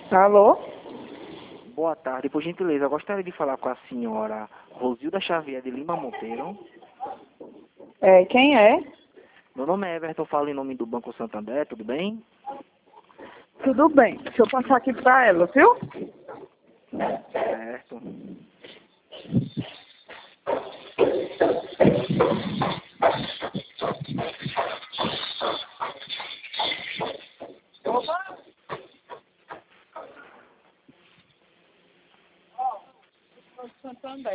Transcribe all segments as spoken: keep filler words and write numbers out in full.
Alô? Boa tarde, por gentileza, eu gostaria de falar com a senhora Rosilda Xavier de Lima Monteiro. É, quem é? Meu nome é Everton, falo em nome do Banco Santander, tudo bem? Tudo bem. Deixa eu passar aqui pra ela, viu? Certo. Santander.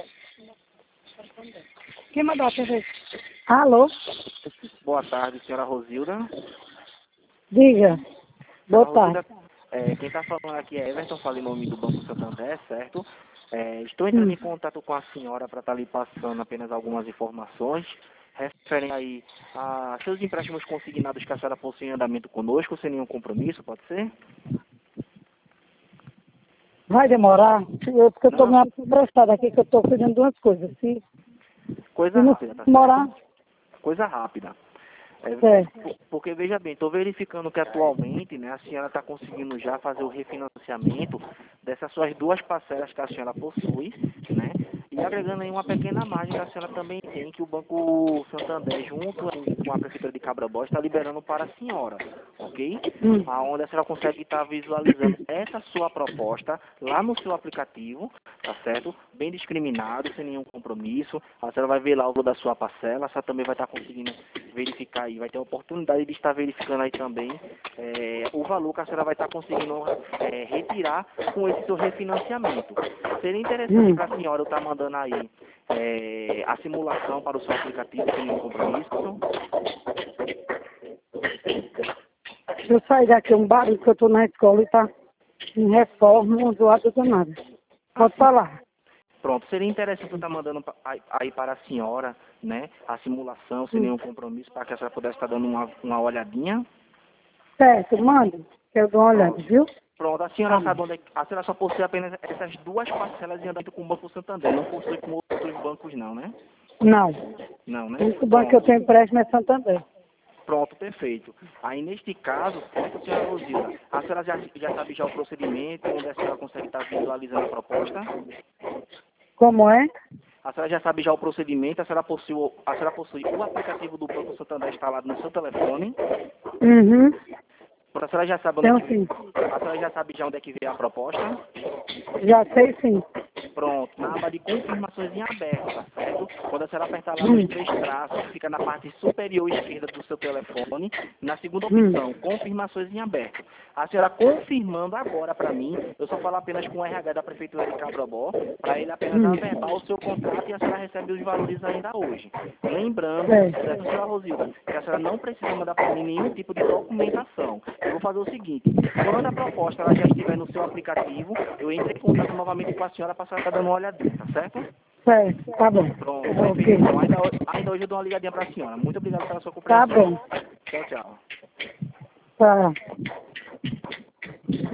Quem mandou a T V? Alô? Boa tarde, senhora Rosilda. Diga. Boa Senhora tarde. Rosilda, é, quem está falando aqui é Everton, falo em nome do Banco Santander, certo? É, estou entrando Hum. em contato com a senhora para estar lhe passando apenas algumas informações referente aí a seus empréstimos consignados que a senhora possui em andamento conosco, sem nenhum compromisso, pode ser? Vai demorar? Eu, porque eu estou Não, meio apressada aqui, que eu estou cuidando de umas coisas. Se, coisa se não rápida, tá demorar, certo? Coisa rápida. É, é. por- porque, veja bem, estou verificando que atualmente, né, a senhora está conseguindo já fazer o refinanciamento dessas suas duas parcelas que a senhora possui, né, e agregando aí uma pequena margem que a senhora também tem, que o Banco Santander, junto com a Prefeitura de Cabrobó, está liberando para a senhora, ok? Hum. Aonde a senhora consegue estar visualizando essa sua proposta lá no seu aplicativo, tá certo? Bem discriminado, sem nenhum compromisso. A senhora vai ver lá o valor da sua parcela, a senhora também vai estar conseguindo verificar aí, vai ter a oportunidade de estar verificando aí também é, o valor que a senhora vai estar conseguindo é, retirar com esse seu refinanciamento. Seria interessante Hum. para a senhora eu estar mandando aí é, a simulação para o seu aplicativo sem nenhum compromisso. Deixa eu sair daqui um barulho que eu estou na escola e tá em reforma, um zoado danado. Pode Assim, falar. pronto, seria interessante eu estar mandando pa- aí aí para a senhora, né, a simulação sem Hum. nenhum compromisso para que a senhora pudesse estar dando uma, uma olhadinha. Certo, manda. Que eu dou uma olhada, Pronto. viu? Pronto, a Tá senhora bom. sabe onde é que a senhora só possui apenas essas duas parcelas em andamento com o Banco Santander, não possui com outros bancos não, né? Não. Não, O né? único banco que eu Pronto. tenho empréstimo é Santander. Pronto, perfeito. Aí neste caso, certo, senhora Rosilda, a senhora já, já sabe já o procedimento, onde a senhora consegue estar visualizando a proposta? Como é? A senhora já sabe já o procedimento, a senhora possui, o- a senhora possui o aplicativo do Banco Santander instalado no seu telefone. Uhum. A senhora já sabe onde é Então que vê, sim. a senhora já sabe já onde é que vê a proposta? Já sei sim. Pronto, na aba de confirmações em aberto, tá certo? Quando a senhora apertar lá nos Hum. três traços, fica na parte superior esquerda do seu telefone, na segunda Hum. opção, confirmações em aberto. A senhora confirmando agora para mim, eu só falo apenas com o R H da Prefeitura de Cabrobó, para ele apenas Hum. averbar o seu contrato e a senhora recebe os valores ainda hoje. Lembrando, É. certo, senhora Rosilda, que a senhora não precisa mandar para mim nenhum tipo de documentação. Eu vou fazer o seguinte, quando a proposta ela já estiver no seu aplicativo, eu entro em contato novamente com a senhora para a senhora estar dando uma olhadinha, tá certo? Certo. Tá bom. Pronto, perfeito. Ok. Então, ainda, ho- ainda hoje eu dou uma ligadinha para a senhora. Muito obrigado pela sua Tá compreensão. bom. Tchau, tchau. Tá.